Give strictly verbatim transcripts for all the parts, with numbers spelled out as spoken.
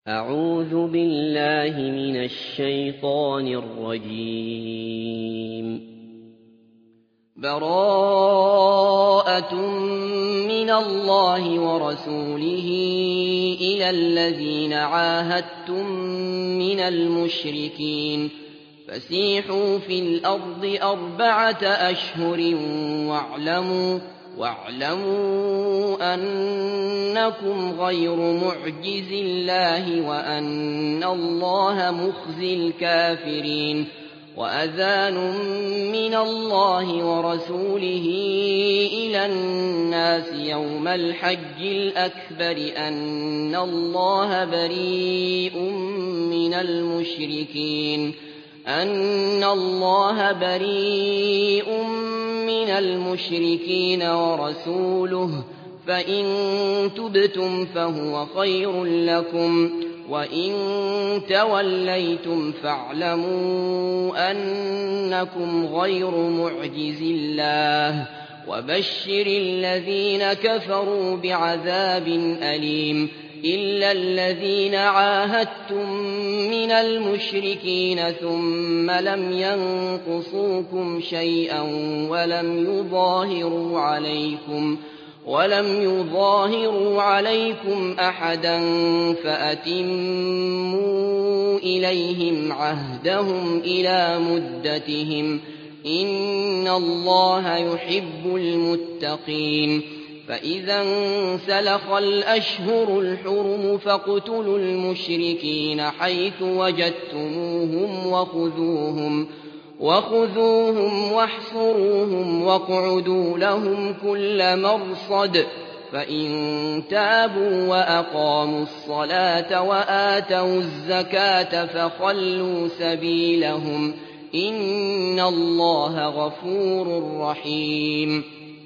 أعوذ بالله من الشيطان الرجيم. براءة من الله ورسوله إلى الذين عاهدتم من المشركين فسيحوا في الأرض أربعة أشهر واعلموا واعلموا أنكم غير معجز الله وأن الله مخزي الكافرين. وأذان من الله ورسوله إلى الناس يوم الحج الأكبر أن الله بريء من المشركين أن الله بريء من المشركين ورسوله فإن تبتم فهو خير لكم وإن توليتم فاعلموا أنكم غير معجز الله وبشر الذين كفروا بعذاب أليم. إلا الذين عاهدتم من المشركين ثم لم ينقصوكم شيئا ولم يظاهروا عليكم ولم يظاهروا عليكم أحدا فأتموا إليهم عهدهم إلى مدتهم إن الله يحب المتقين. فإذا انسلخ الأشهر الحرم فاقتلوا المشركين حيث وجدتموهم وخذوهم وخذوهم واحصروهم واقعدوا لهم كل مرصد. فإن تابوا وأقاموا الصلاة وآتوا الزكاة فخلوا سبيلهم إن الله غفور رحيم.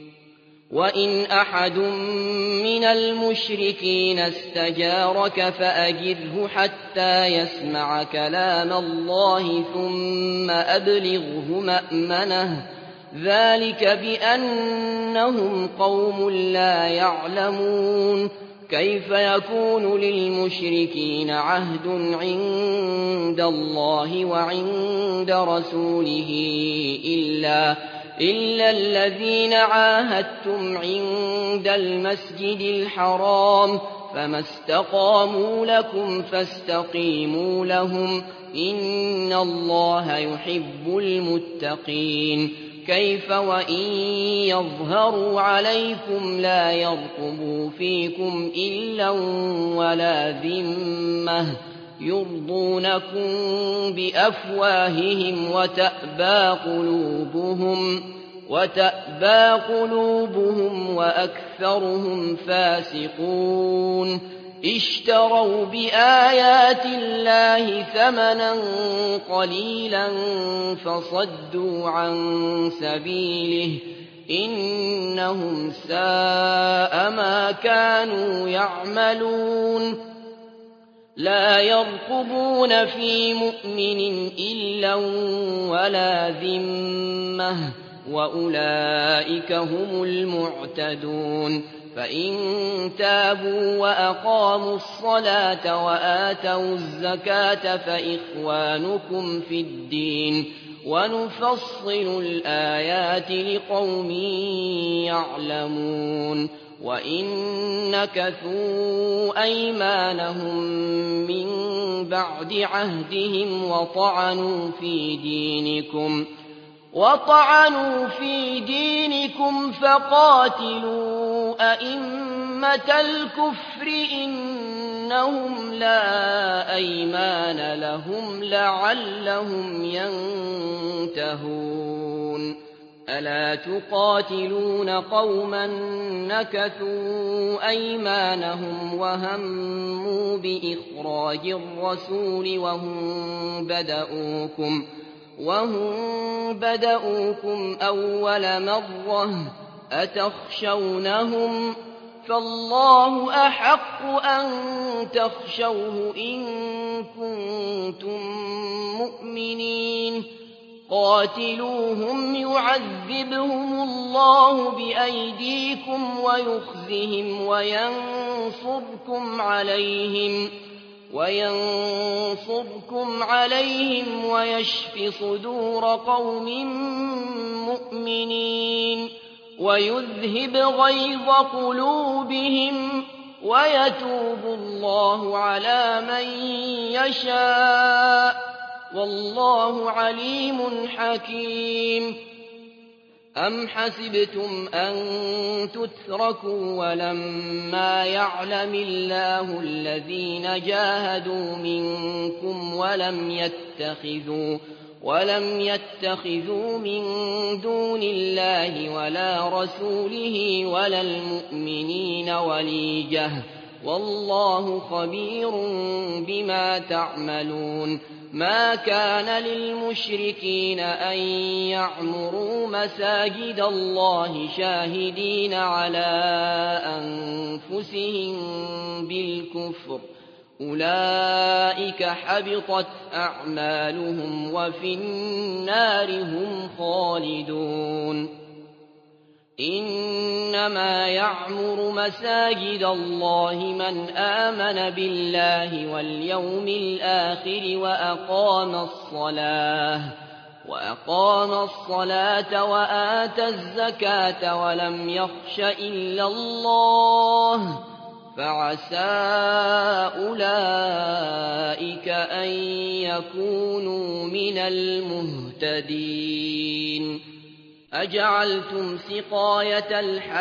وإن أحد من المشركين استجارك فأجره حتى يسمع كلام الله ثم أبلغه مأمنه ذلك بأنهم قوم لا يعلمون. كيف يكون للمشركين عهد عند الله وعند رسوله إلا إلا الذين عاهدتم عند المسجد الحرام فما استقاموا لكم فاستقيموا لهم إن الله يحب المتقين. كيف وإن يظهروا عليكم لا يرقبوا فيكم إلا ولا ذمة يرضونكم بأفواههم وتأبى قلوبهم وتأبى قلوبهم وأكثرهم فاسقون. اشتروا بآيات الله ثمنا قليلا فصدوا عن سبيله إنهم ساء ما كانوا يعملون. لا يرقبون في مؤمن إلا ولا ذمة وأولئك هم المعتدون. فإن تابوا وأقاموا الصلاة وآتوا الزكاة فإخوانكم في الدين ونفصل الآيات لقوم يعلمون. وإن نكثوا أيمانهم من بعد عهدهم وطعنوا في دينكم وطعنوا في دينكم فقاتلوا أئمة الكفر إنهم لا أيمان لهم لعلهم ينتهون. ألا تقاتلون قوما نكثوا أيمانهم وهموا بإخراج الرسول وهم بدؤوكم وهم بدؤوكم أول مرة أتخشونهم فالله أحق أن تخشوه إن كنتم مؤمنين. قاتلوهم يعذبهم الله بأيديكم ويخزهم وينصركم عليهم وينصركم عليهم ويشف صدور قوم مؤمنين ويذهب غيظ قلوبهم ويتوب الله على من يشاء والله عليم حكيم. أم حسبتم أن تتركوا ولما يعلم الله الذين جاهدوا منكم ولم يتخذوا ولم يتخذوا من دون الله ولا رسوله ولا المؤمنين وليجة والله خبير بما تعملون. ما كان للمشركين أن يعمروا مساجد الله شاهدين على أنفسهم بالكفر أولئك حبطت أعمالهم وفي النار هم خالدون. إنما يعمر مساجد الله من آمن بالله واليوم الآخر وأقام الصلاة وأقام الصلاة وآتى الزكاة ولم يخش إلا الله فعسى أولئك أن يكونوا من المهتدين. أجعلتم سقاية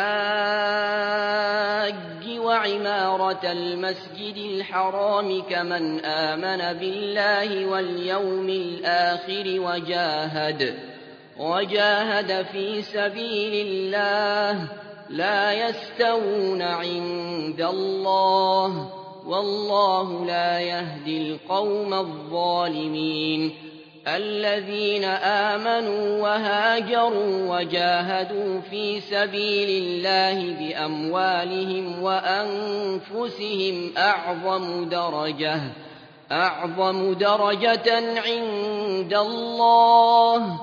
الحاج وعمارة المسجد الحرام كمن آمن بالله واليوم الآخر وجاهد, وجاهد في سبيل الله لا يستوون عند الله والله لا يهدي القوم الظالمين. الذين آمنوا وهاجروا وجاهدوا في سبيل الله بأموالهم وأنفسهم أعظم درجة أعظم درجة عند الله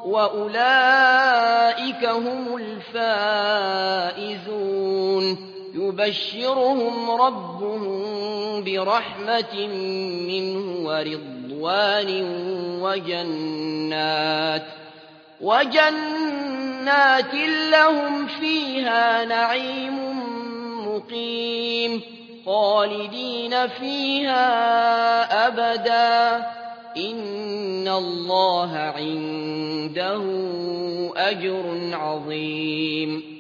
وأولئك هم الفائزون. يبشرهم ربهم برحمة منه ورضوان وجنات وجنات لهم فيها نعيم مقيم خالدين فيها أبدا إن الله عنده أجر عظيم.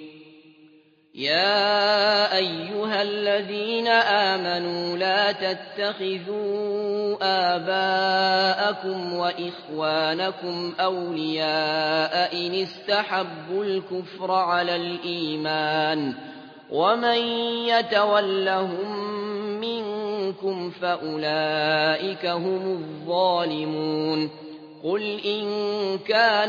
يا أيها الذين آمنوا لا تتخذوا آباءكم وإخوانكم أولياء إن استحبوا الكفر على الإيمان ومن يتولهم منكم فأولئك هم الظالمون. قل إن كان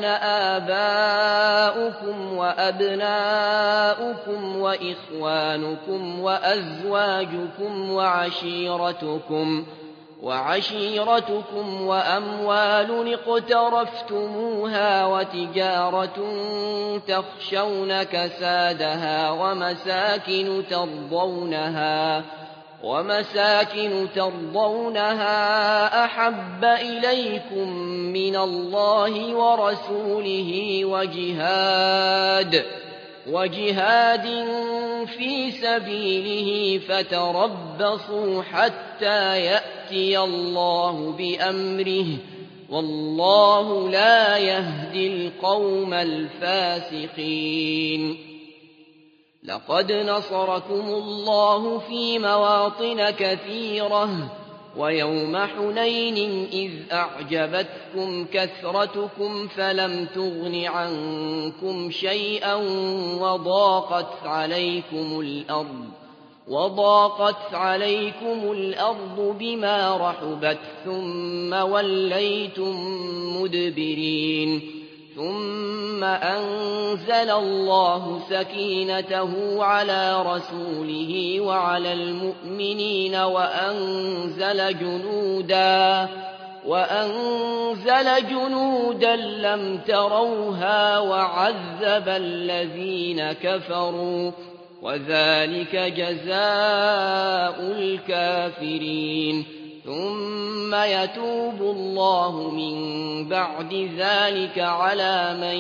آباؤكم وأبناؤكم وإخوانكم وأزواجكم وعشيرتكم وعشيرتكم وأموال اقترفتموها وتجارة تخشون كسادها ومساكن ترضونها ومساكن ترضونها أحب إليكم من الله ورسوله وجهاد وجهاد في سبيله فتربصوا حتى يأتي الله بأمره والله لا يهدي القوم الفاسقين. لقد نصركم الله في مواطن كثيرة ويوم حنين إذ أعجبتكم كثرتكم فلم تغن عنكم شيئا وضاقت عليكم الأرض وضاقت عليكم الأرض بما رحبت ثم وليتم مدبرين. ثم أنزل الله سكينته على رسوله وعلى المؤمنين وأنزل جنودا وأنزل جنودا لم تروها وعذب الذين كفروا وذلك جزاء الكافرين. ثم يتوب الله من بعد ذلك على من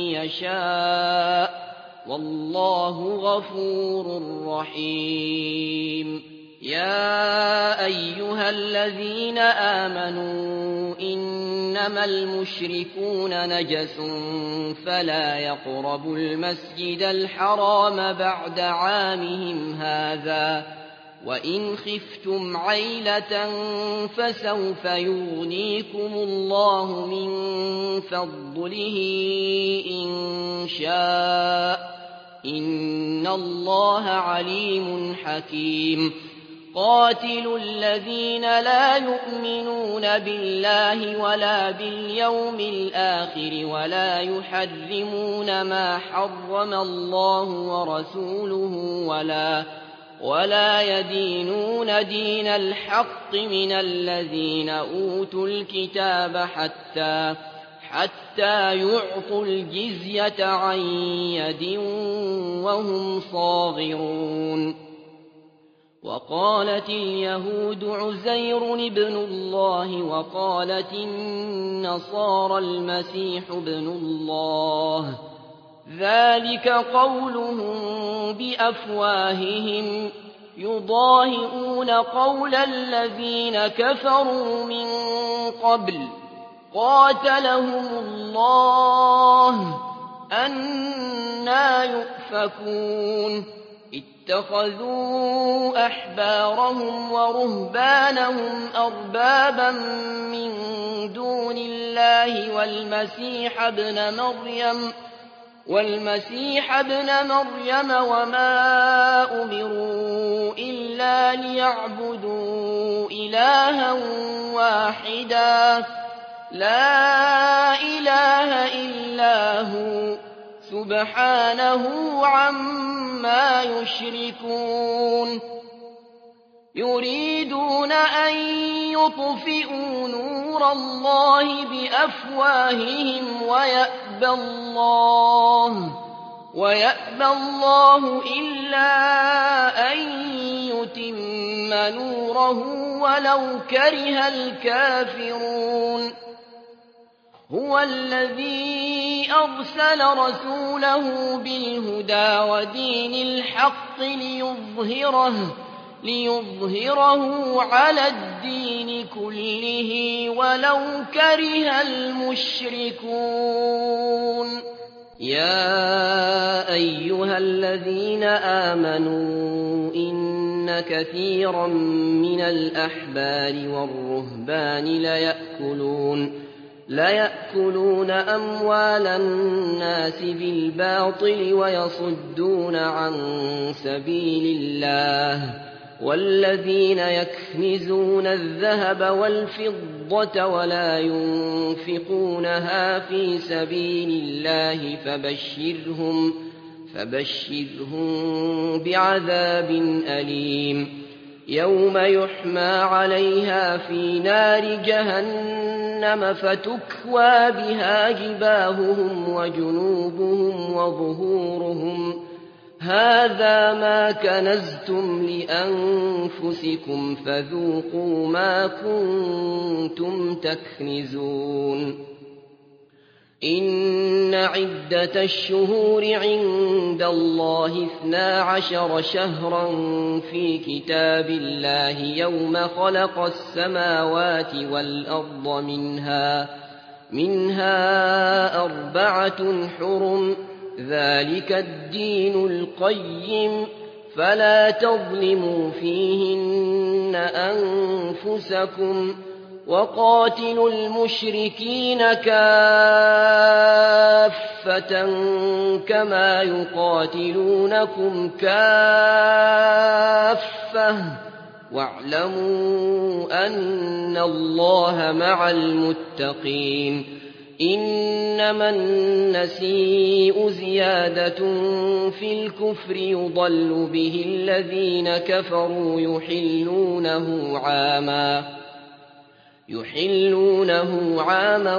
يشاء والله غفور رحيم يا أيها الذين آمنوا إنما المشركون نجس فلا يقربوا المسجد الحرام بعد عامهم هذا وإن خفتم عيلة فسوف يغنيكم الله من فضله إن شاء إن الله عليم حكيم قاتلوا الذين لا يؤمنون بالله ولا باليوم الآخر ولا يحرمون ما حرم الله ورسوله ولا ولا يدينون دين الحق من الذين أوتوا الكتاب حتى حتى يعطوا الجزية عن يد وهم صاغرون وقالت اليهود عزير ابن الله وقالت النصارى المسيح ابن الله ذلك قولهم بأفواههم يضاهئون قول الذين كفروا من قبل قاتلهم الله أنى يؤفكون اتخذوا أحبارهم ورهبانهم أربابا من دون الله والمسيح ابن مريم والمسيح ابن مريم وما أمروا إلا ليعبدوا إلها واحدا لا إله إلا هو سبحانه عما يشركون يريدون أن يطفئوا نور الله بأفواههم ويأبى الله ويأبى الله إلا أن يتم نوره ولو كره الكافرون هو الذي أرسل رسوله بالهدى ودين الحق ليظهره ليظهره على الدين كله ولو كره المشركون يا أيها الذين آمنوا إن كثيرا من الأحبار والرهبان ليأكلون ليأكلون أموال الناس بالباطل ويصدون عن سبيل الله والذين يكنزون الذهب والفضة ولا ينفقونها في سبيل الله فبشرهم فبشرهم بعذاب أليم يوم يحمى عليها في نار جهنم فتكوى بها جباههم وجنوبهم وظهورهم هذا ما كنزتم لأنفسكم فذوقوا ما كنتم تكنزون إن عدة الشهور عند الله اثنا عشر شهرا في كتاب الله يوم خلق السماوات والأرض منها منها أربعة حرم ذلك الدين القيم فلا تظلموا فيهن أنفسكم وقاتلوا المشركين كافة كما يقاتلونكم كافة واعلموا أن الله مع المتقين إنما النسيء زيادة في الكفر يضل به الذين كفروا يحلونه عاما يحلونه عاما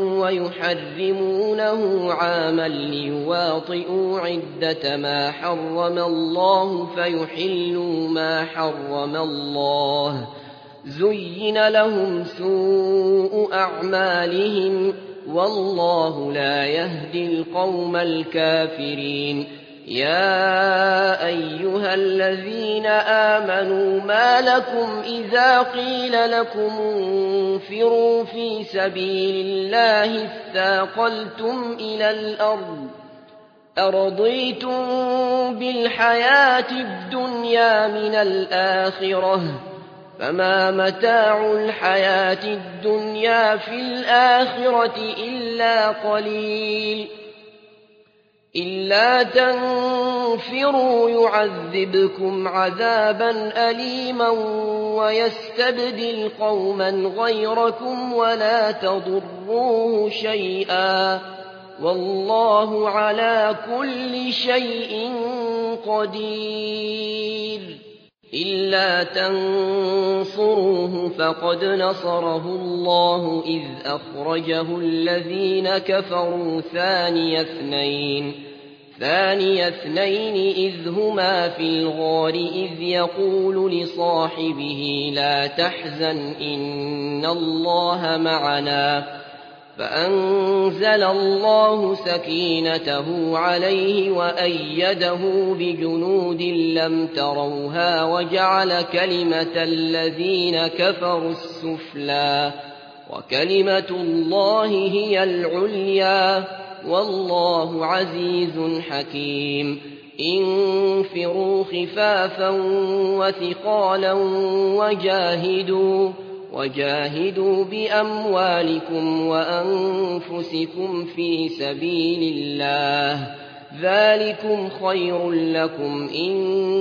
ويحرمونه عاما ليواطئوا عدة ما حرم الله فيحلوا ما حرم الله زين لهم سوء أعمالهم والله لا يهدي القوم الكافرين يا أيها الذين آمنوا ما لكم إذا قيل لكم انفروا في سبيل الله اثاقلتم إلى الأرض أرضيتم بالحياة الدنيا من الآخرة فما متاع الحياة الدنيا في الآخرة إلا قليل إلا تنفروا يعذبكم عذابا أليما ويستبدل قوما غيركم ولا تضروه شيئا والله على كل شيء قدير إلا تنصروه فقد نصره الله إذ أخرجه الذين كفروا ثاني اثنين ثاني اثنين إذ هما في الغار إذ يقول لصاحبه لا تحزن إن الله معنا فأنزل الله سكينته عليه وأيده بجنود لم تروها وجعل كلمة الذين كفروا السفلى وكلمة الله هي العليا والله عزيز حكيم انفروا خفافا وثقالا وجاهدوا وجاهدوا بأموالكم وأنفسكم في سبيل الله ذلكم خير لكم إن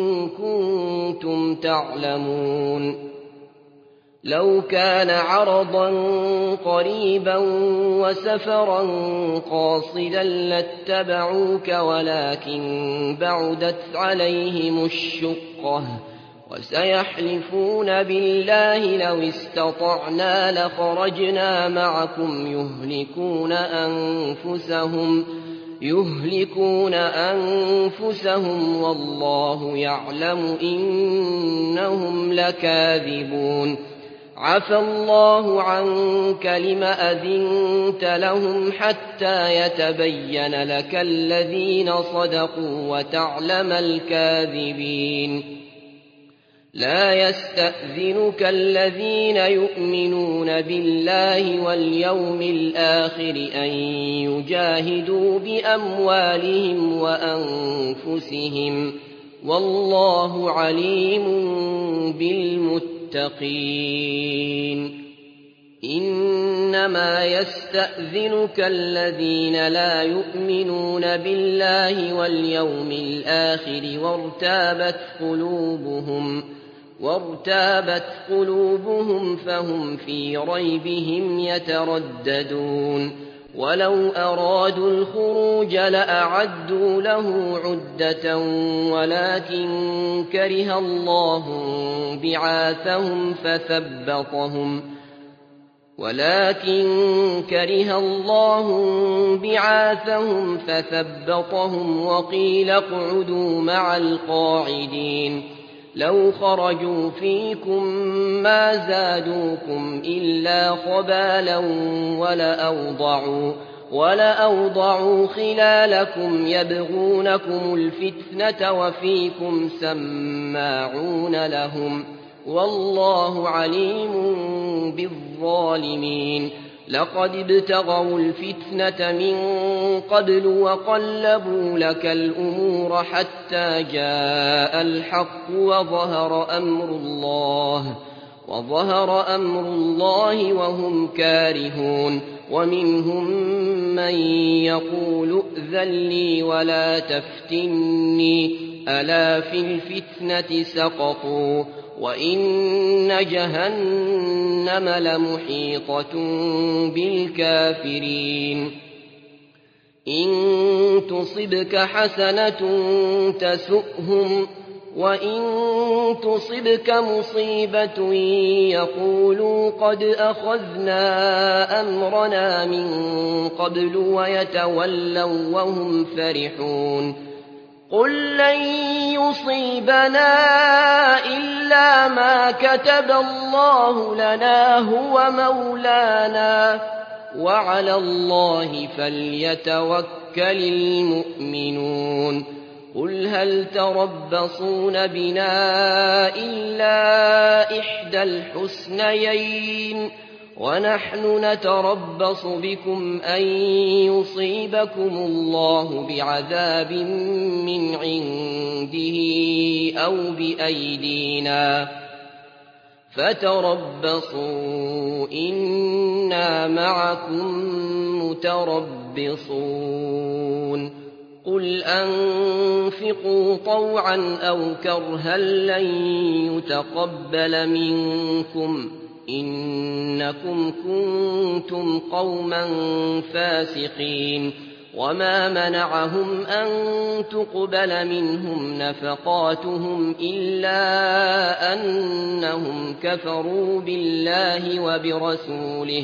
كنتم تعلمون لو كان عرضا قريبا وسفرا قاصدا لاتبعوك ولكن بعدت عليهم الشقة وسيحلفون بالله لو استطعنا لخرجنا معكم يهلكون أنفسهم يهلكون أنفسهم والله يعلم إنهم لكاذبون عفى الله عنك لم أذنت لهم حتى يتبين لك الذين صدقوا وتعلم الكاذبين لا يستأذنك الذين يؤمنون بالله واليوم الآخر أن يجاهدوا بأموالهم وأنفسهم والله عليم بالمتقين إنما يستأذنك الذين لا يؤمنون بالله واليوم الآخر وارتابت قلوبهم وارتابت قلوبهم فهم في ريبهم يترددون ولو أرادوا الخروج لأعدوا له عدة ولكن كره الله بعاثهم فثبطهم ولكن كره الله بعاثهم فثبطهم وقيل اقعدوا مع القاعدين لو خرجوا فيكم ما زادوكم إلا خبالا ولأوضعوا, ولأوضعوا خلالكم يبغونكم الفتنة وفيكم سماعون لهم والله عليم بالظالمين لقد ابتغوا الفتنة من قبل وقلبوا لك الأمور حتى جاء الحق وظهر أمر الله وظهر أمر الله وهم كارهون ومنهم من يقول ائذن لي ولا تفتني ألا في الفتنة سقطوا وإن جهنم لمحيطة بالكافرين إن تصبك حسنة تسؤهم وإن تصبك مصيبة يقولوا قد أخذنا أمرنا من قبل ويتولوا وهم فرحون قل لن يصيبنا إلا ما كتب الله لنا هو مولانا وعلى الله فليتوكل المؤمنون قل هل تربصون بنا إلا إحدى الحسنيين ونحن نتربص بكم أن يصيبكم الله بعذاب من عنده أو بأيدينا فتربصوا إنا معكم متربصون قل أنفقوا طوعا أو كرها لن يتقبل منكم إنكم كنتم قوما فاسقين وما منعهم أن تقبل منهم نفقاتهم إلا أنهم كفروا بالله وبرسوله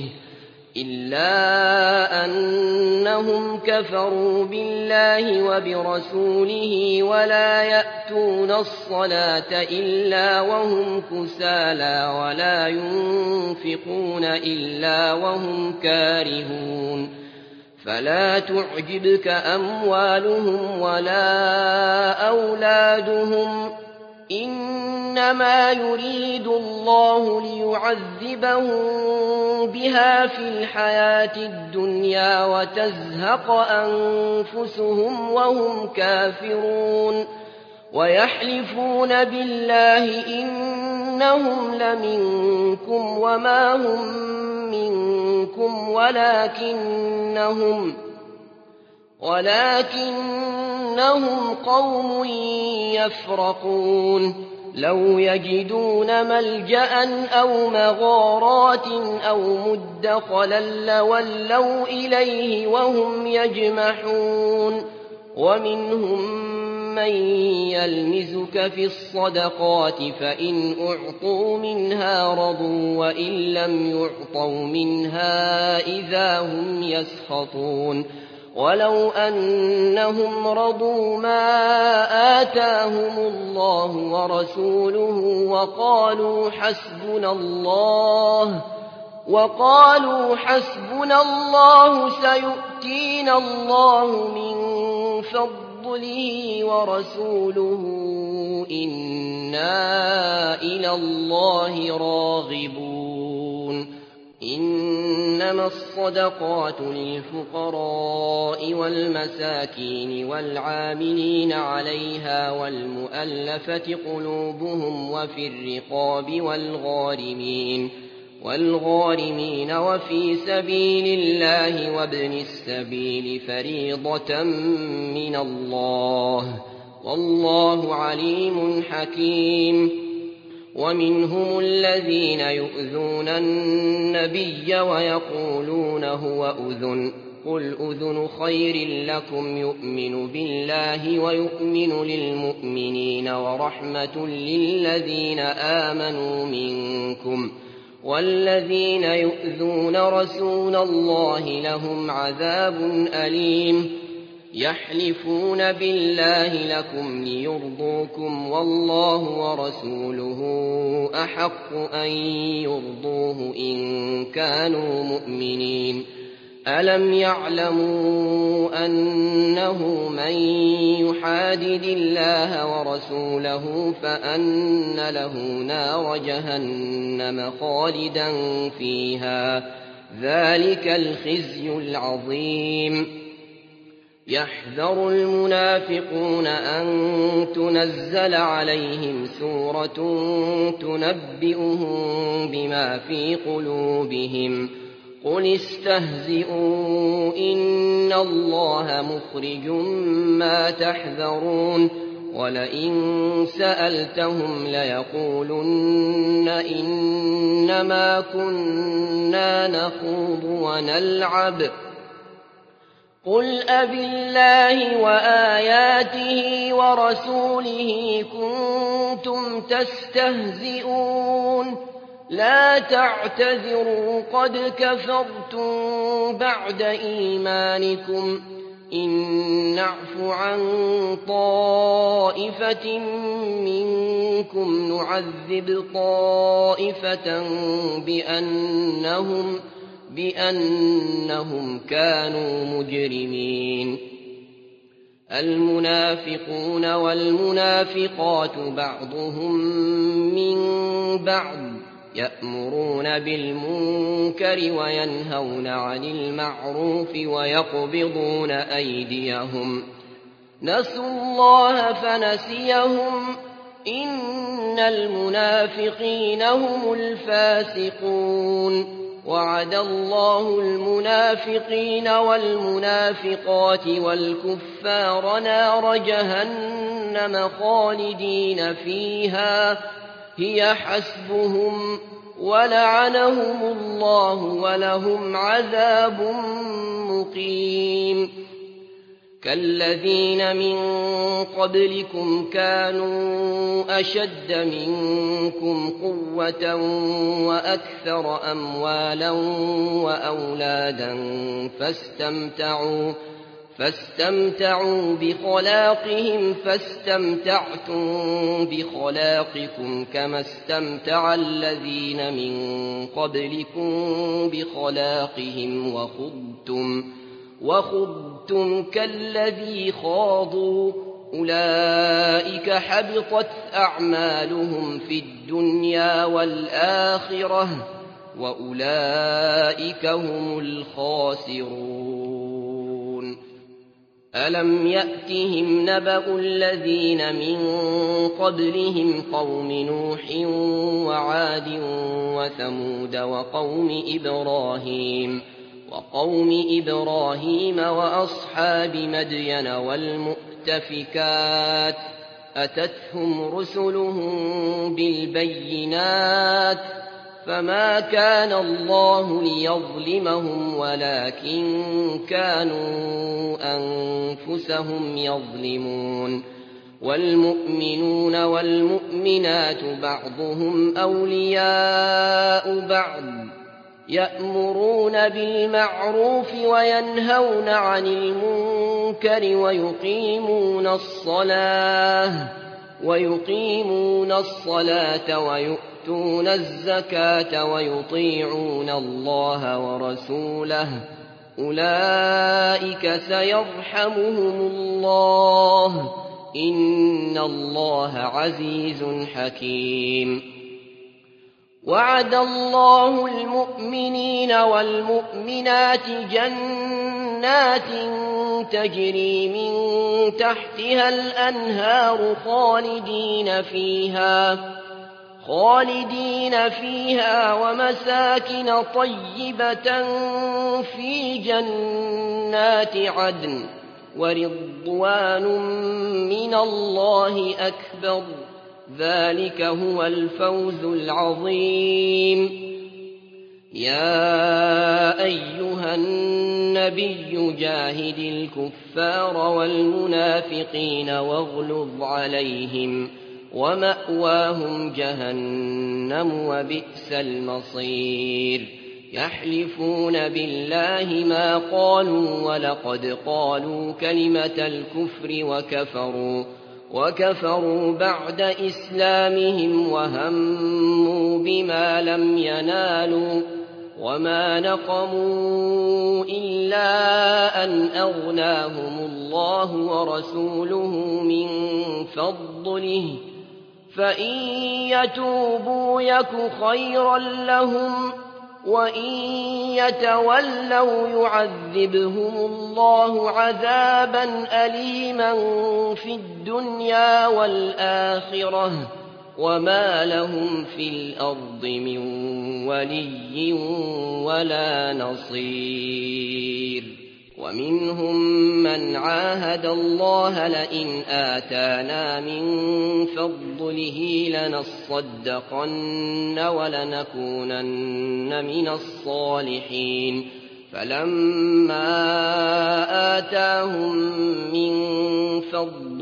إلا أنهم كفروا بالله وبرسوله ولا يأتون الصلاة إلا وهم كسالى ولا ينفقون إلا وهم كارهون فلا تعجبك أموالهم ولا أولادهم إنما يريد الله ليعذبهم بها في الحياة الدنيا وتزهق أنفسهم وهم كافرون ويحلفون بالله إنهم لمنكم وما هم منكم ولكنهم ولكنهم قوم يفرقون لو يجدون ملجأ أو مغارات أو مدخلا لولوا إليه وهم يجمحون ومنهم من يلمزك في الصدقات فإن أعطوا منها رضوا وإن لم يعطوا منها إذا هم يسخطون ولو أنهم رضوا ما آتاهم الله ورسوله وقالوا حسبنا الله وقالوا حسبنا الله سيؤتينا الله من فضله ورسوله إنا إلى الله راغبون إنما الصدقات للفقراء والمساكين والعاملين عليها والمؤلفة قلوبهم وفي الرقاب والغارمين والغارمين وفي سبيل الله وابن السبيل فريضة من الله والله عليم حكيم ومنهم الذين يؤذون النبي ويقولون هو أذن قل أذن خير لكم يؤمن بالله ويؤمن للمؤمنين ورحمة للذين آمنوا منكم والذين يؤذون رسول الله لهم عذاب أليم يحلفون بالله لكم ليرضوكم والله ورسوله أحق أن يرضوه إن كانوا مؤمنين ألم يعلموا أنه من يحادد الله ورسوله فأن له نار جهنم خالدا فيها ذلك الخزي العظيم يحذر المنافقون أن تنزل عليهم سورة تنبئهم بما في قلوبهم قل استهزئوا إن الله مخرج ما تحذرون ولئن سألتهم ليقولن إنما كنا نخوض ونلعب قل أبالله وآياته ورسوله كنتم تستهزئون لا تعتذروا قد كفرتم بعد إيمانكم إن نعف عن طائفة منكم نعذب طائفة بأنهم, بأنهم كانوا مجرمين. المنافقون والمنافقات بعضهم من بعض يأمرون بالمنكر وينهون عن المعروف ويقبضون أيديهم نسوا الله فنسيهم إن المنافقين هم الفاسقون. وعد الله المنافقين والمنافقات والكفار نار جهنم خالدين فيها هي حسبهم ولعنهم الله ولهم عذاب مقيم. كالذين من قبلكم كانوا أشد منكم قوة وأكثر أموالا وأولادا فاستمتعوا فاستمتعوا بخلاقهم فاستمتعتم بخلاقكم كما استمتع الذين من قبلكم بخلاقهم وخضتم وخضتم كالذي خاضوا أولئك حبطت أعمالهم في الدنيا والآخرة وأولئك هم الخاسرون. ألم يأتهم نبأ الذين من قبلهم قوم نوح وعاد وثمود وقوم إبراهيم وقوم إبراهيم وأصحاب مدين والمؤتفكات أتتهم رسلهم بالبينات فما كان الله ليظلمهم ولكن كانوا أنفسهم يظلمون. والمؤمنون والمؤمنات بعضهم أولياء بعض يأمرون بالمعروف وينهون عن المنكر ويقيمون الصلاة ويقيمون الصلاة ويؤتون الزكاة ويطيعون الله ورسوله أولئك سيرحمهم الله إن الله عزيز حكيم. وعد الله المؤمنين والمؤمنات جنات تجري من تحتها الأنهار خالدين فيها خالدين فيها ومساكن طيبة في جنات عدن ورضوان من الله أكبر ذلك هو الفوز العظيم. يا أيها النبي جاهد الكفار والمنافقين واغلظ عليهم ومأواهم جهنم وبئس المصير. يحلفون بالله ما قالوا ولقد قالوا كلمة الكفر وكفروا وكفروا بعد إسلامهم وهموا بما لم ينالوا وما نقموا إلا أن أغناهم الله ورسوله من فضله فإن يتوبوا يك خيرا لهم وإن يتولوا يعذبهم الله عذابا أليما في الدنيا والآخرة وما لهم في الأرض من ولي ولا نصير. ومنهم من عاهد الله لئن آتانا من فضله لنصدقن ولنكونن من الصالحين فلما آتاهم من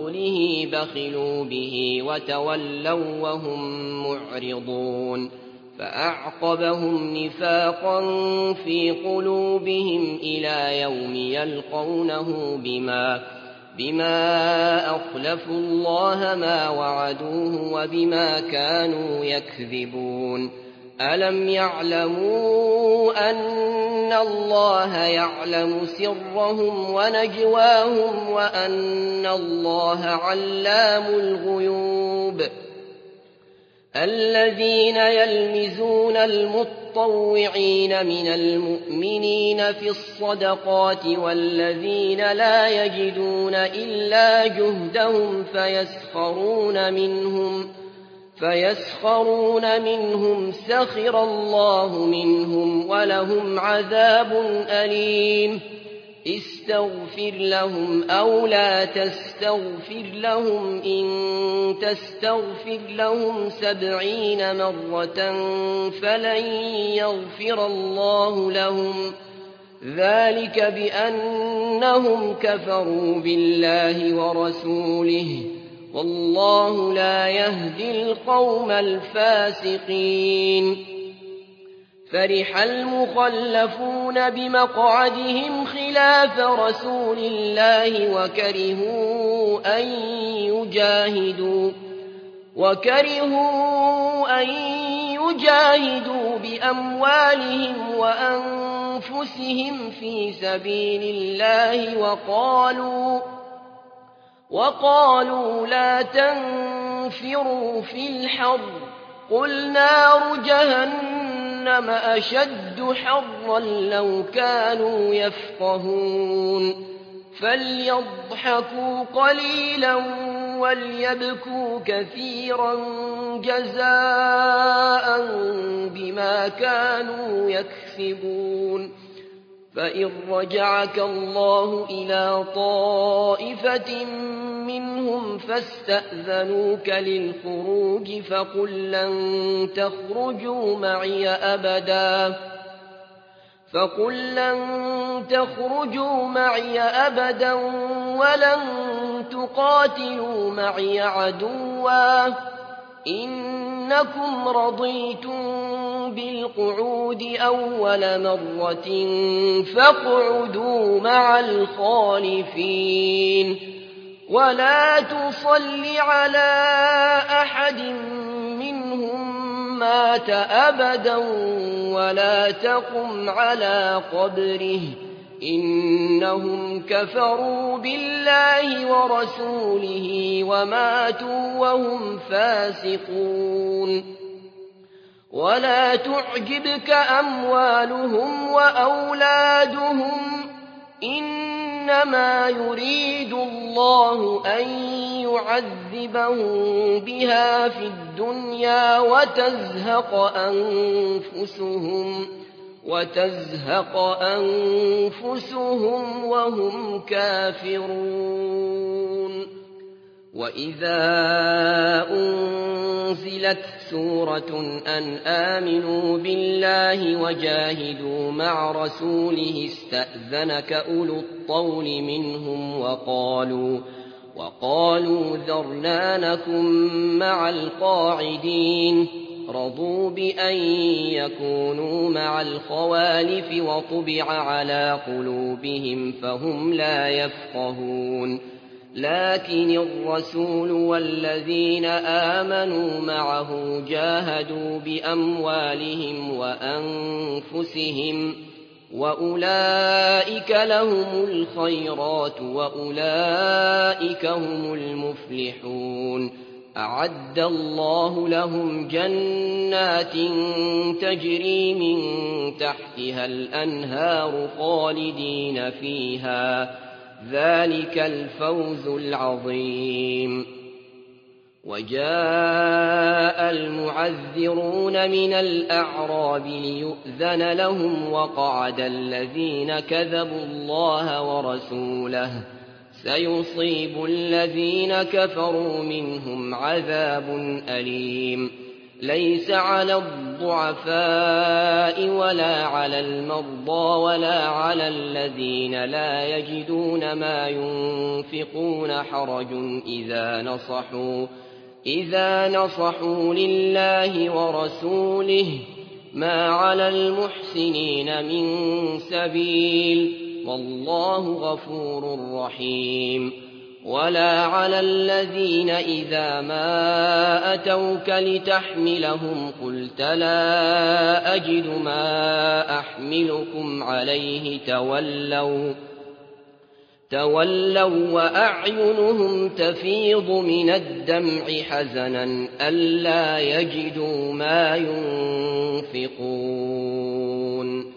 فضله بخلوا به وتولوا وهم معرضون. فأعقبهم نفاقا في قلوبهم إلى يوم يلقونه بما بما أخلفوا الله ما وعدوه وبما كانوا يكذبون ألم يعلموا أن الله يعلم سرهم ونجواهم وأن الله علام الغيوب الذين يلمزون المطوعين من المؤمنين في الصدقات والذين لا يجدون إلا جهدهم فيسخرون منهم فيسخرون منهم سخر الله منهم ولهم عذاب أليم استغفر لهم أو لا تستغفر لهم إن تستغفر لهم سبعين مرة فلن يغفر الله لهم ذلك بأنهم كفروا بالله ورسوله والله لا يهدي القوم الفاسقين فرح المخلفون بمقعدهم خلاف رسول الله وكرهوا أن يجاهدوا وكرهوا أن يجاهدوا بأموالهم وأنفسهم في سبيل الله وقالوا وقالوا لا تنفروا في الحر قل نار جهنم أشد حرا لو كانوا يفقهون فليضحكوا قليلا وليبكوا كثيرا جزاء بما كانوا يكسبون فإن رجعك الله إلى طائفة منهم فاستأذنوك للخروج فقل لن تخرجوا معي أبدا فقل لن تخرجوا معي أبدا ولن تقاتلوا معي عدوا إنكم رضيتم بالقعود أول مرة فاقعدوا مع الخالفين ولا تصل على أحد منهم مات أبدا ولا تقم على قبره إنهم كفروا بالله ورسوله وماتوا وهم فاسقون ولا تعجبك أموالهم وأولادهم إنما يريد الله أن يعذبهم بها في الدنيا وتزهق أنفسهم وتزهق أنفسهم وهم كافرون وإذا أنزلت سورة أن آمنوا بالله وجاهدوا مع رسوله استأذنك أولو الطول منهم وقالوا وقالوا ذرنا نكن مع القاعدين رضوا بأن يكونوا مع الخوالف وطبع على قلوبهم فهم لا يفقهون لكن الرسول والذين آمنوا معه جاهدوا بأموالهم وأنفسهم وأولئك لهم الخيرات وأولئك هم المفلحون أعد الله لهم جنات تجري من تحتها الأنهار خالدين فيها ذلك الفوز العظيم وجاء المعذرون من الأعراب ليؤذن لهم وقعد الذين كذبوا الله ورسوله سيصيب الذين كفروا منهم عذاب أليم ليس على الضعفاء ولا على المرضى ولا على الذين لا يجدون ما ينفقون حرج إذا نصحوا إذا نصحوا لله ورسوله ما على المحسنين من سبيل والله غفور رحيم. ولا على الذين إذا ما أتوك لتحملهم قلت لا أجد ما أحملكم عليه تولوا تولوا وأعينهم تفيض من الدمع حزنا ألا يجدوا ما ينفقون.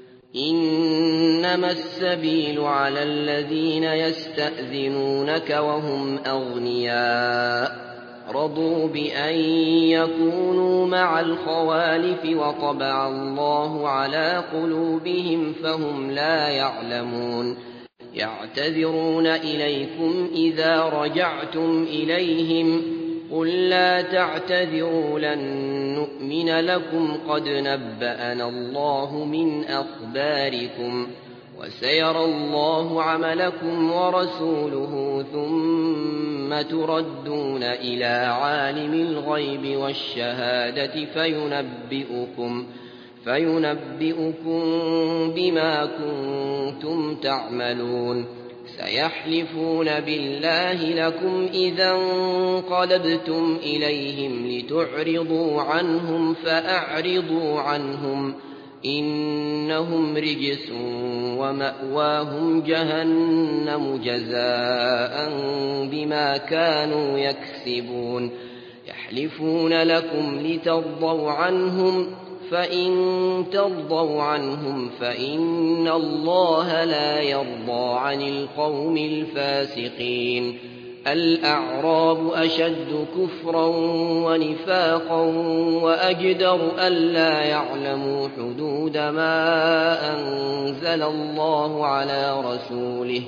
إنما السبيل على الذين يستأذنونك وهم أغنياء رضوا بأن يكونوا مع الخوالف وطبع الله على قلوبهم فهم لا يعلمون. يعتذرون إليكم إذا رجعتم إليهم قل لا تعتذروا لن نؤمن لكم قد نبأنا الله من أخباركم وسيرى الله عملكم ورسوله ثم تردون إلى عالم الغيب والشهادة فينبئكم فينبئكم بما كنتم تعملون. سيحلفون بالله لكم إذا انقلبتم إليهم لتعرضوا عنهم فأعرضوا عنهم إنهم رجس ومأواهم جهنم جزاء بما كانوا يكسبون. يحلفون لكم لترضوا عنهم فإن ترضوا عنهم فإن الله لا يرضى عن القوم الفاسقين. الأعراب أشد كفرا ونفاقا وأجدر ألا يعلموا حدود ما أنزل الله على رسوله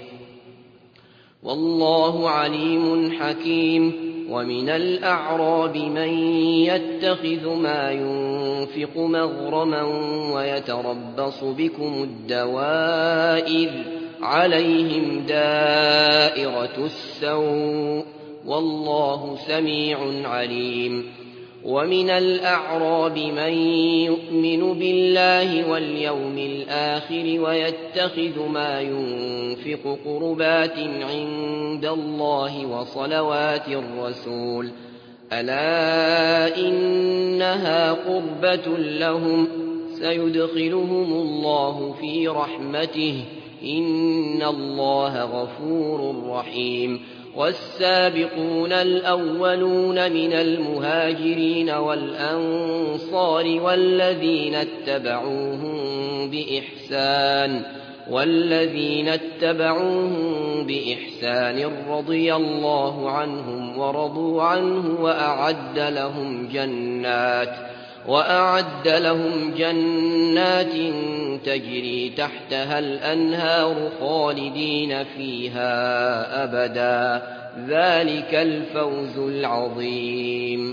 والله عليم حكيم. ومن الأعراب من يتخذ ما ينفق مغرما ويتربص بكم الدوائر عليهم دائرة السوء والله سميع عليم. ومن الأعراب من يؤمن بالله واليوم الآخر ويتخذ ما ينفق قربات عند الله وصلوات الرسول ألا إنها قربة لهم سيدخلهم الله في رحمته إن الله غفور رحيم. والسابقون الأولون من المهاجرين والأنصار والذين اتبعوهم بإحسان والذين اتبعوهم بإحسان رضي الله عنهم ورضوا عنه وأعد لهم جنات وأعد لهم جنات تجري تحتها الأنهار خالدين فيها أبدا ذلك الفوز العظيم.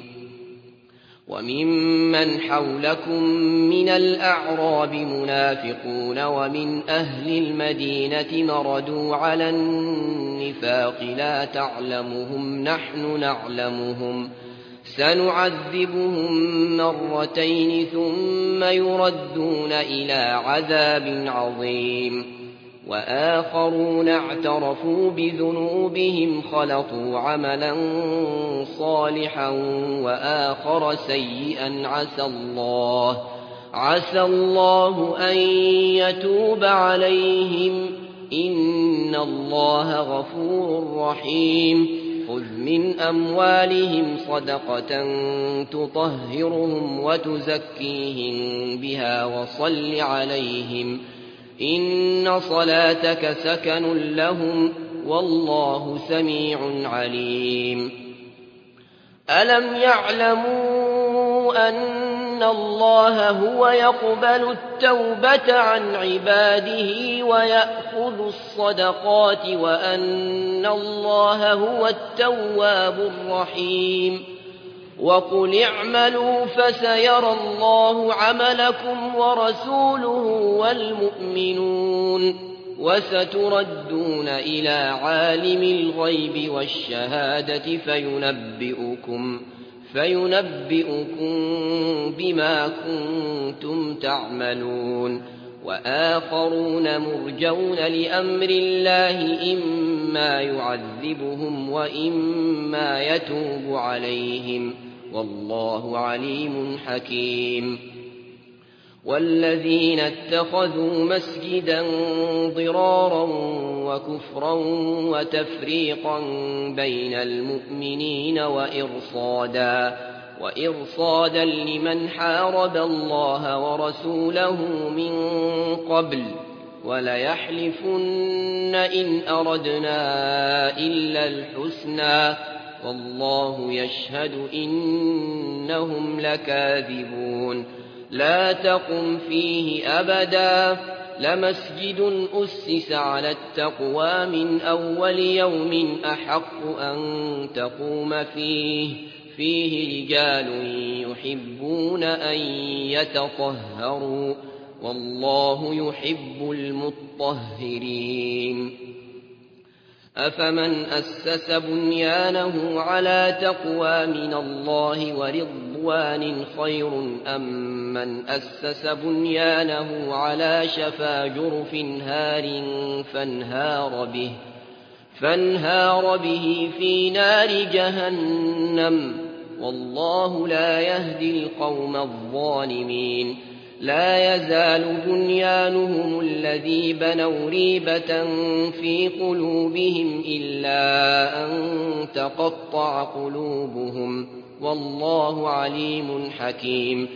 وممن حولكم من الأعراب منافقون ومن أهل المدينة مردوا على النفاق لا تعلمهم نحن نعلمهم سنعذبهم مرتين ثم يردون إلى عذاب عظيم. وآخرون اعترفوا بذنوبهم خلطوا عملا صالحا وآخر سيئا عسى الله عسى الله أن يتوب عليهم إن الله غفور رحيم. خذ من أموالهم صدقة تطهرهم وتزكيهم بها وصل عليهم إن صلاتك سكن لهم والله سميع عليم. ألم يعلموا أن الله هو يقبل التوبة عن عباده ويأخذ الصدقات وأن الله هو التواب الرحيم. وقل اعملوا فسيرى الله عملكم ورسوله والمؤمنون وستردون إلى عالم الغيب والشهادة فينبئكم, فينبئكم بما كنتم تعملون. وآخرون مرجون لأمر الله إما يعذبهم وإما يتوب عليهم والله عليم حكيم. والذين اتخذوا مسجدا ضرارا وكفرا وتفريقا بين المؤمنين وإرصادا وإرصادا لمن حارب الله ورسوله من قبل وليحلفن إن أردنا إلا الحسنى والله يشهد إنهم لكاذبون. لا تقم فيه أبدا لمسجد أسس على التقوى من أول يوم أحق أن تقوم فيه فيه رجال يحبون أن يتطهروا والله يحب المطهرين. أفمن أسس بنيانه على تقوى من الله ورضوان خير أم من أسس بنيانه على شفا جرف هار فانهار به, فانهار به في نار جهنم والله لا يهدي القوم الظالمين. لا يزال بنيانهم الذي بنوا ريبة في قلوبهم إلا أن تقطع قلوبهم والله عليم حكيم.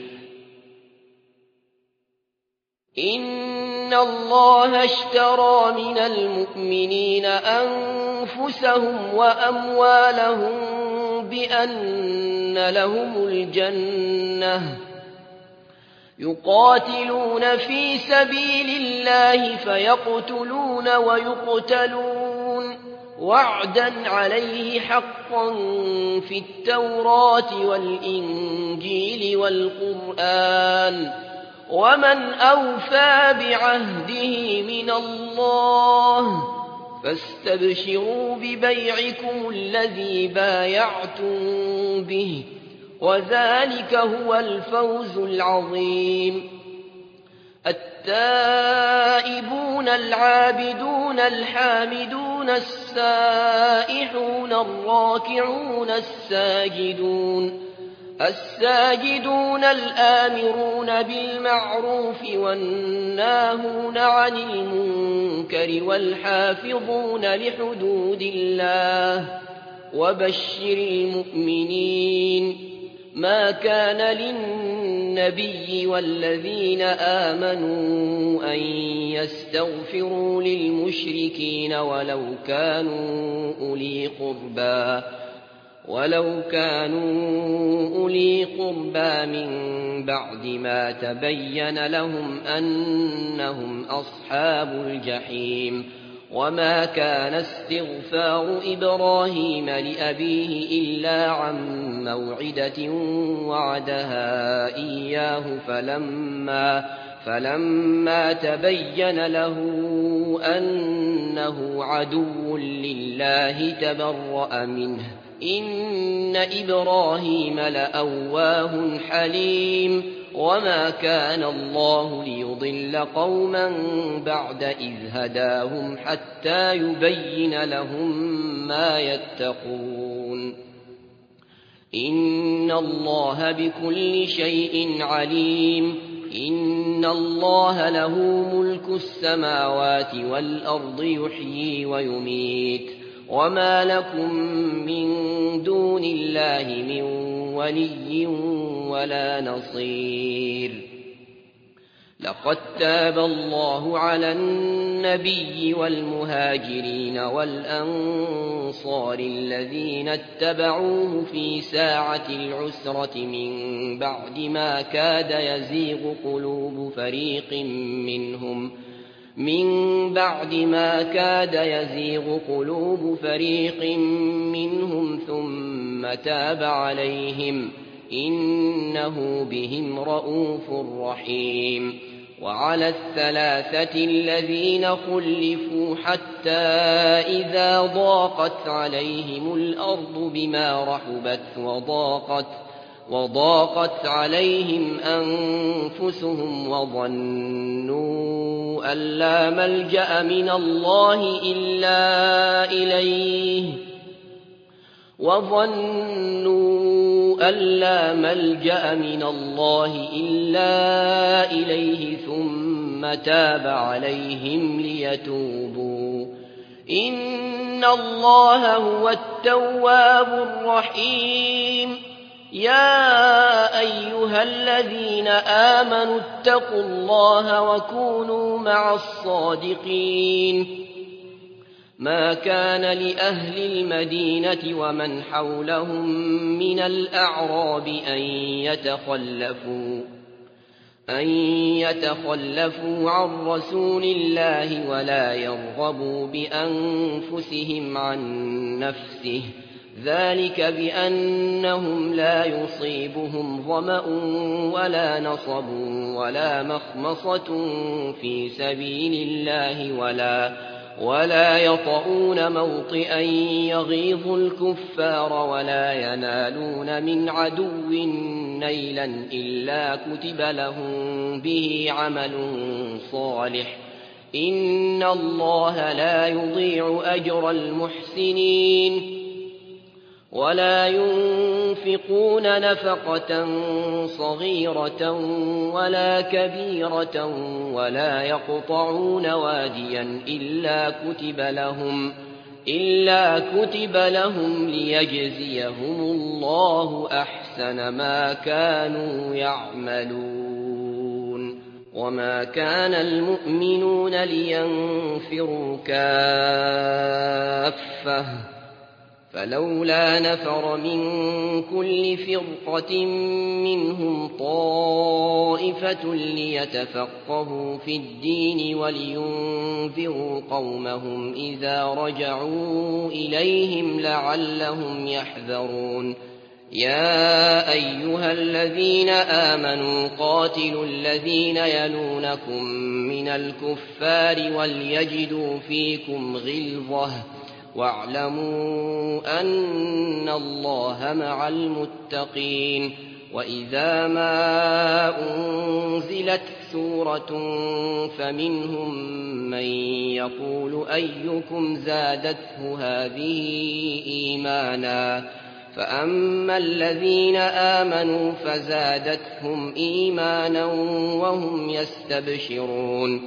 إن الله اشترى من المؤمنين أنفسهم وأموالهم بأن لهم الجنة يقاتلون في سبيل الله فيقتلون ويقتلون وعدا عليه حقا في التوراة والإنجيل والقرآن ومن أوفى بعهده من الله فاستبشروا ببيعكم الذي بايعتم به وذلك هو الفوز العظيم. التائبون العابدون الحامدون السائحون الراكعون الساجدون الساجدون الآمرون بالمعروف والناهون عن المنكر والحافظون لحدود الله وبشر المؤمنين. ما كان للنبي والذين آمنوا أن يستغفروا للمشركين ولو كانوا أولي قربى ولو كانوا أولي قربى من بعد ما تبين لهم أنهم أصحاب الجحيم. وما كان استغفار إبراهيم لأبيه إلا عن موعدة وعدها إياه فلما, فلما تبين له أنه عدو لله تبرأ منه إن إبراهيم لأواه حليم. وما كان الله ليضل قوما بعد إذ هداهم حتى يبين لهم ما يتقون إن الله بكل شيء عليم. إن الله له ملك السماوات والأرض يحيي ويميت وما لكم من دون الله من ولي ولا نصير. لقد تاب الله على النبي والمهاجرين والأنصار الذين اتبعوه في ساعة العسرة من بعد ما كاد يزيغ قلوب فريق منهم من بعد ما كاد يزيغ قلوب فريق منهم ثم تاب عليهم إنه بهم رءوف رحيم. وعلى الثلاثة الذين خلفوا حتى إذا ضاقت عليهم الأرض بما رحبت وضاقت, وضاقت عليهم أنفسهم وظنوا أن لا ملجأ من الله إلا إليه وظنوا أن لا ملجأ من الله إلا إليه ثم تاب عليهم ليتوبوا إن الله هو التواب الرحيم يا أيها الذين آمنوا اتقوا الله وكونوا مع الصادقين ما كان لأهل المدينة ومن حولهم من الأعراب أن يتخلفوا أن يتخلفوا عن رسول الله ولا يرغبوا بأنفسهم عن نفسه ذلك بأنهم لا يصيبهم ظمأ ولا نصب ولا مخمصة في سبيل الله ولا ولا يطؤون موطئا يغيظ الكفار ولا ينالون من عدو نيلا إلا كتب لهم به عمل صالح إن الله لا يضيع أجر المحسنين ولا ينفقون نفقة صغيرة ولا كبيرة ولا يقطعون واديا إلا كتب لهم إلا كتب لهم ليجزيهم الله أحسن ما كانوا يعملون وما كان المؤمنون لينفروا كافة فلولا نفر من كل فرقة منهم طائفة ليتفقهوا في الدين ولينذروا قومهم إذا رجعوا إليهم لعلهم يحذرون يا أيها الذين آمنوا قاتلوا الذين يلونكم من الكفار وليجدوا فيكم غلظة واعلموا أن الله مع المتقين وإذا ما أنزلت سورة فمنهم من يقول أيكم زادته هذه إيمانا فأما الذين آمنوا فزادتهم إيمانا وهم يستبشرون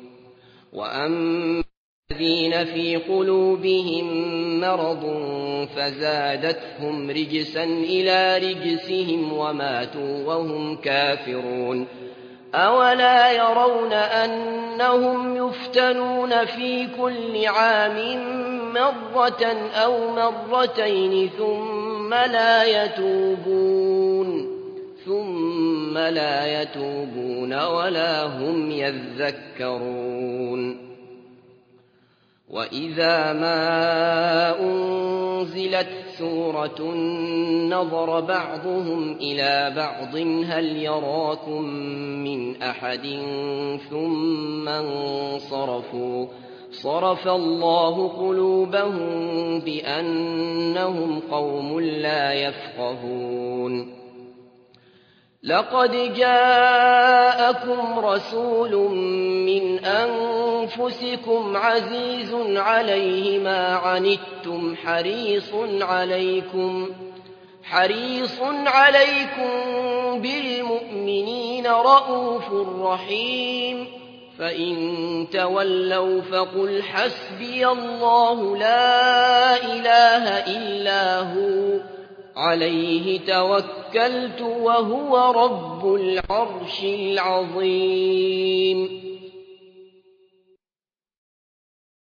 وأما الذين في قلوبهم مرض فزادتهم رجسا إلى رجسهم وماتوا وهم كافرون أولا يرون أنهم يفتنون في كل عام مرة أو مرتين ثم لا يتوبون ثم لا يتوبون ولا هم يذكرون وإذا ما أنزلت سورة نظر بعضهم إلى بعض هل يراكم من أحد ثم انصرفوا صرف الله قلوبهم بأنهم قوم لا يفقهون لقد جاءكم رسول من أنفسكم عزيز عليه ما عنتم حريص عليكم حريص عليكم بالمؤمنين رءوف رحيم فإن تولوا فقل حسبي الله لا إله إلا هو عليه توكلت وهو رب العرش العظيم